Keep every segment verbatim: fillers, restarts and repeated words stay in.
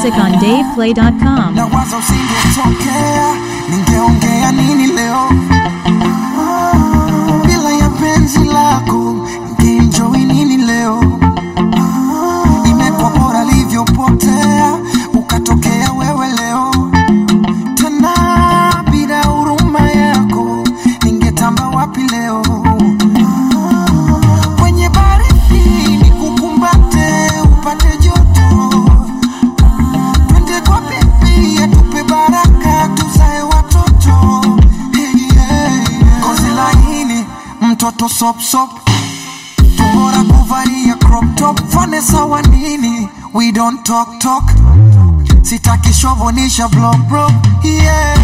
music on dave play dot com. Na wazo usingetokea, ningeongea nini leo? Bila ya penzi lako, ningeenjoy nini leo? Imekuwa bora livyopotea, ukatokea wewe leo. Tena bila huruma yako, ningetamba wapi leo? Kwenye baridi nikukumbate, upate joto. Twende kwa bibi atupe baraka, tuzae watoto. Hey, hey, kozi laini, mtoto sop sop. Tumora kuvalia crop top, fane sawa nini? We don't talk talk. Sitaki shovonisha vlog bro. Yeah.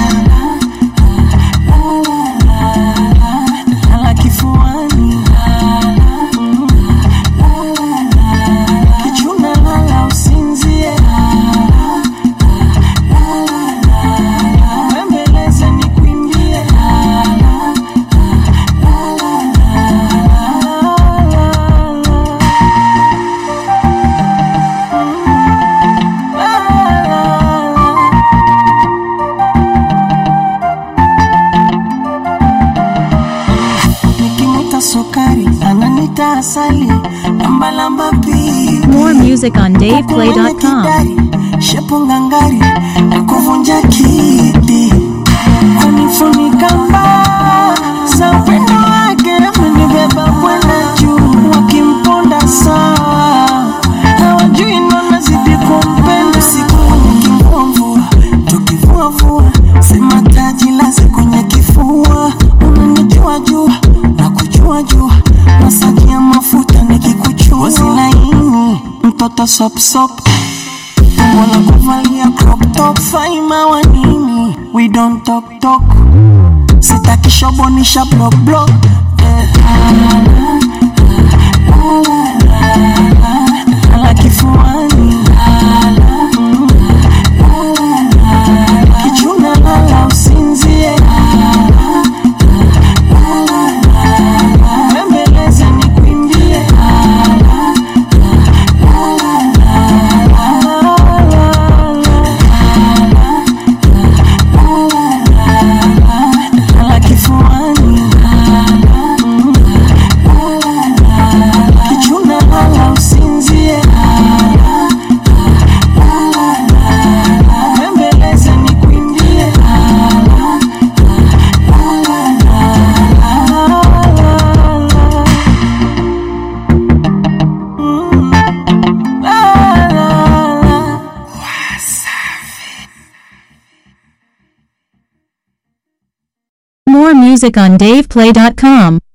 Lala kifuani, kichuna lala usinzie. Bembeleze nikuimbie. Sukari, ananita asali, lamba lamba pi. More music on dave play dot com. Shepo ngangari, nakuvunja kiti. Kunifunika mba, sa upendo wake amenibeba kwenda juu. Wakimponda sawa, hawajui nona zidi kumpenda. Siku kwenye kingomvua, tukivua vua. Sema taji laze kwenye kifua. Unanijua jua, nakujua jua. Masaji ya mafuta nikikuchua. Wazi laini, mtoto sop sop. Wala kuvalia crop top. Faima wa nini? We don't talk talk. Sitaki shobonisha block block. Lala kifuani, kichuna lala usinzie. Bembeleze nikuimbie. Lala kifuani, kichuna lala usinzie. Bembeleze nikuimbie. More music on dave play dot com.